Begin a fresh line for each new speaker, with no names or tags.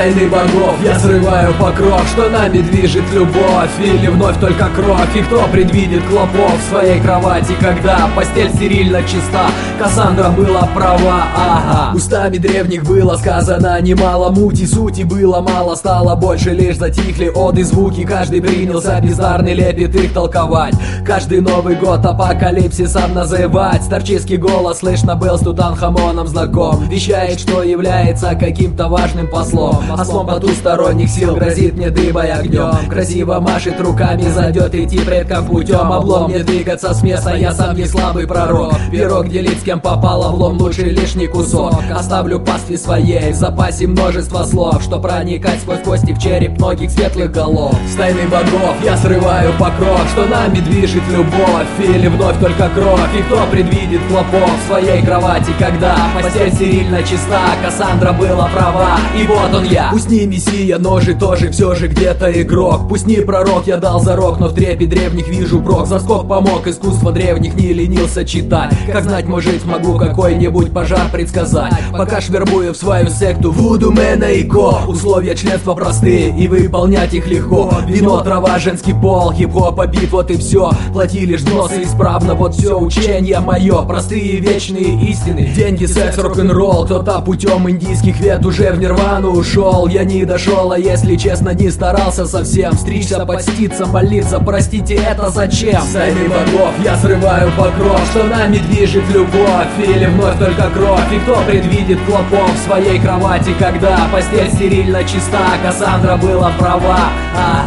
тайны богов я срываю покров, что нами движет любовь или вновь только кровь. И кто предвидит клопов в своей кровати, когда постель стерильно чиста? Кассандра была права, ага. Устами древних было сказано немало мути, сути было мало, стало больше, лишь затихли оды звуки. Каждый принялся бездарный лепет их толковать, каждый Новый год апокалипсисом называть. Старческий голос слышно был с Тутанхамоном знаком, вещает, что является каким-то важным послом. Послом потусторонних сил грозит мне дыбой огнем, красиво машет руками, зайдет идти предкам путем. Облом не двигаться с места, я сам не слабый пророк. Пирог делить с кем попало, влом лучший лишний кусок. Оставлю пастве своей в запасе множество слов, что проникать сквозь кости в череп многих светлых голов. С тайны богов я срываю покров, что нами движет любовь или вновь только кровь. И кто предвидит клопов в своей кровати, когда постель стерильно чиста? Кассандра была права, и вот он я. Пусть не мессия, но же тоже все же где-то игрок. Пусть не пророк, я дал зарок, но в трепе древних вижу брок. Заскок помог, искусство древних не ленился читать. Как знать, может могу какой-нибудь пожар предсказать. Пока швербую в свою секту Вуду Мэна и Ко. Условия членства простые и выполнять их легко. Вино, трава, женский пол, хип-хоп, бит, вот и все. Плати лишь взносы исправно, вот все учение мое. Простые вечные истины, деньги, секс, рок-н-ролл. Кто-то путем индийских вет уже в нирвану ушел. Я не дошел, а если честно, не старался совсем. Стричься, подститься, молиться, простите, это зачем? С тайны богов я срываю покров, что нами движет любовь или вновь только кровь. И кто предвидит клопов в своей кровати, когда постель стерильно чиста? Кассандра была права,